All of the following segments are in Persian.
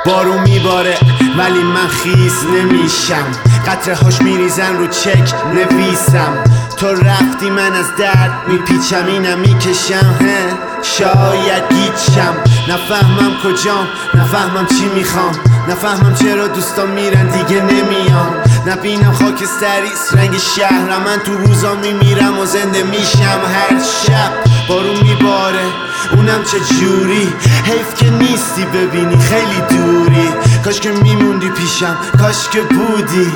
بارون میباره ولی من خیس نمیشم، قطرهاش میریزن رو چک نویسم. تو رفتی من از درد میپیچم، اینم میکشم شاید گیچم. نفهمم کجام، نفهمم چی میخوام، نفهمم چرا دوستان میرن دیگه نمیان. نبینم خاکستریست رنگ شهرم، من تو روزا میمیرم و زنده میشم هر شب. بارون میباره اونم چه جوری، حیف که نیستی ببینی خیلی دوری. کاش که میموندی پیشم، کاش که بودی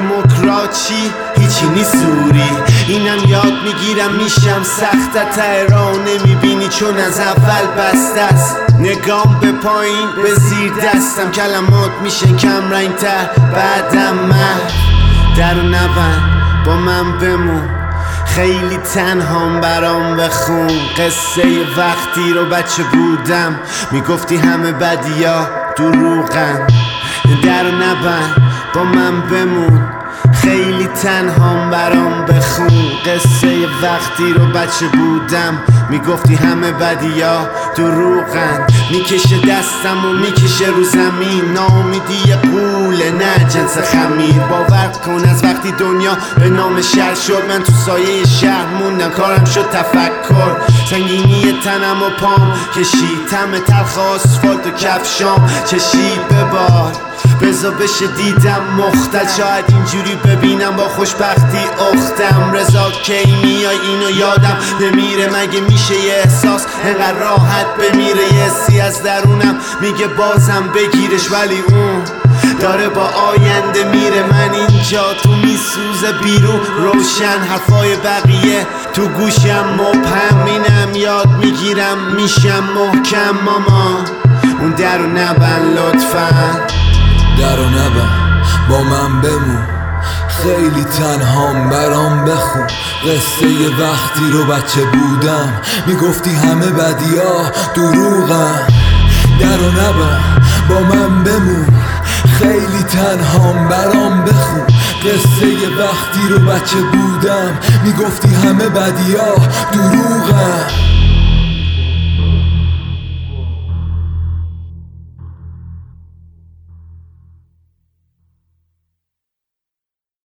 دموکراچی هیچی نی سوری. اینم یاد میگیرم میشم سخت ته را نمیبینی چون از اول بسته است. نگام به پایین به زیر دستم، کلمات میشن کم رنگ تر بعدم من. در و نبند با من بمون، خیلی تنهام برام بخون. قصه وقتی رو بچه بودم میگفتی همه بدیا دروغن. در و نبند با من بمون، خیلی تنهام برام بخون. قصه وقتی رو بچه بودم میگفتی همه بدیا دروغن. میکشه دستم و میکشه رو زمین، ناامیدی قوله نه جنس خمیر. باور کن از وقتی دنیا به نام شهر شد، من تو سایه شهر موندم، کارم شد تفکر. سنگینی تنم و پام کشید، طعم تلخ آسفالت و کفشام چشید. ببار بزا بشه دیدم مختل، شاید اینجوری ببینم با خوشبختی اختم. رضا کی میای اینو یادم نمیره، مگه میشه یه احساس انقدر راحت بمیره؟ یه حسی از درونم میگه بازم بگیرش، ولی اون داره با آینده میره. من اینجا تو میسوزه بیرون روشن، حرفای بقیه تو گوشم مبهم. اینم یاد میگیرم میشم محکم. ماما اون در و نبند لطفاً، در و نبند با من بمون، خیلی تنهام برام بخون. قصه وقتی رو بچه بودم میگفتی همه بدیا دروغن. در و نبند با من بمون، خیلی تنهام برام بخون. قصه وقتی رو بچه بودم میگفتی همه بدیا دروغن.